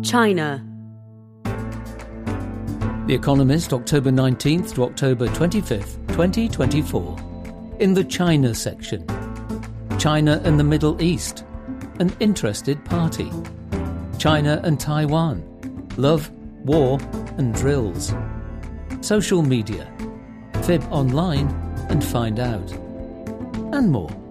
China. The Economist, October 19th to October 25th, 2024. In the China section. China and the Middle East. An interested party. China and Taiwan. Love, war and drills. Social media. Fib online and find out. And more.